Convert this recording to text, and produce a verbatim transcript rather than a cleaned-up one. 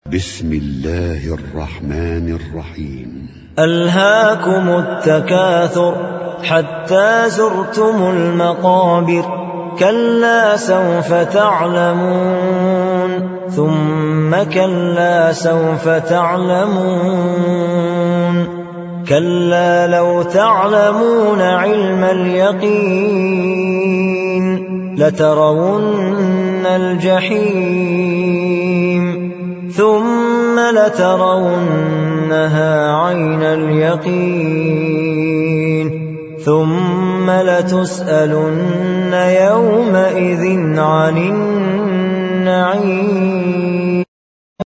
بسم الله الرحمن الرحيم. ألهاكم التكاثر حتى زرتم المقابر، كلا سوف تعلمون ثم كلا سوف تعلمون، كلا لو تعلمون علم اليقين لترون الجحيم ثم لترونها عين اليقين ثم لتسألن يومئذ عن النعيم.